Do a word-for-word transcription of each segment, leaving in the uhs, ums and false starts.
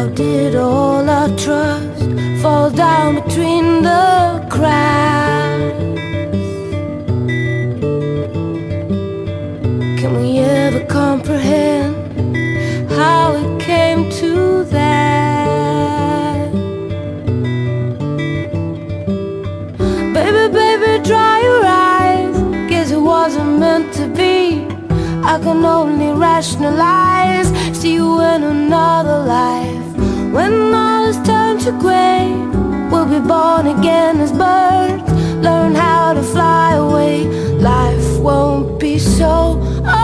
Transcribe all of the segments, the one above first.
did all our trust fall down between the cracks? Can we ever comprehend how it came to that? Baby, baby, dry your eyes. Guess it wasn't meant to be. I can only rationalize. See you in another life. When all is turned to grey, we'll be born again as birds. Learn how to fly away. Life won't be so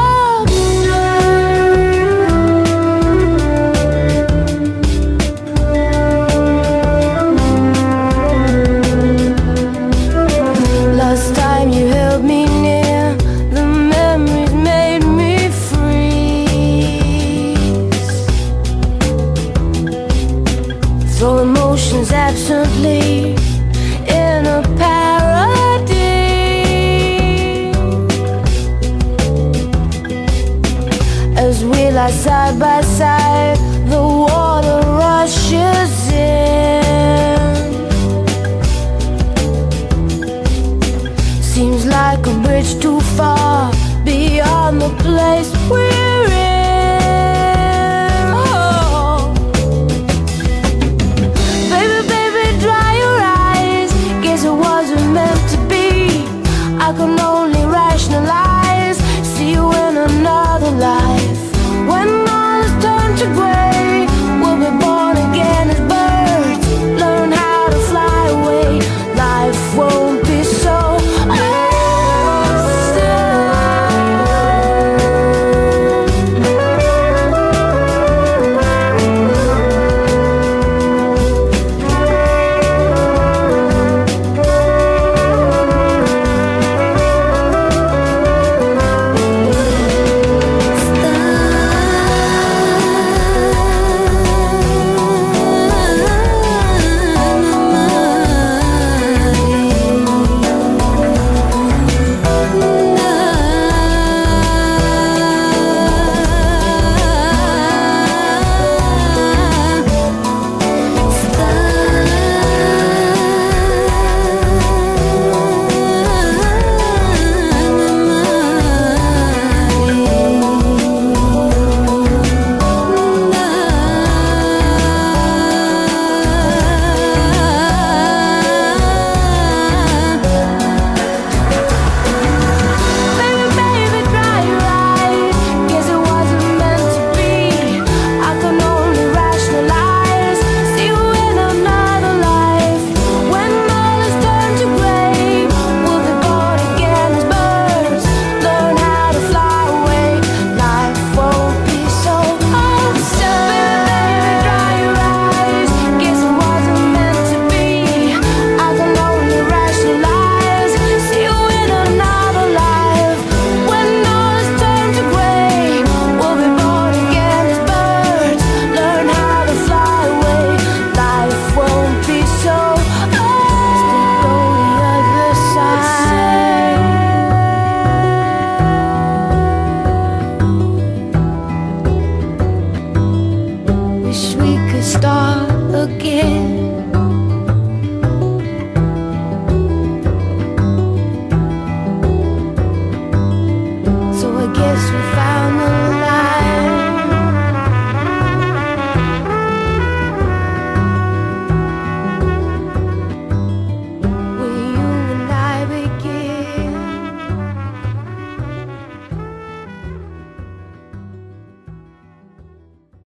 last time you held me near, the memories made me freeze. Throw emotions absently in a parody. As we lie side by side,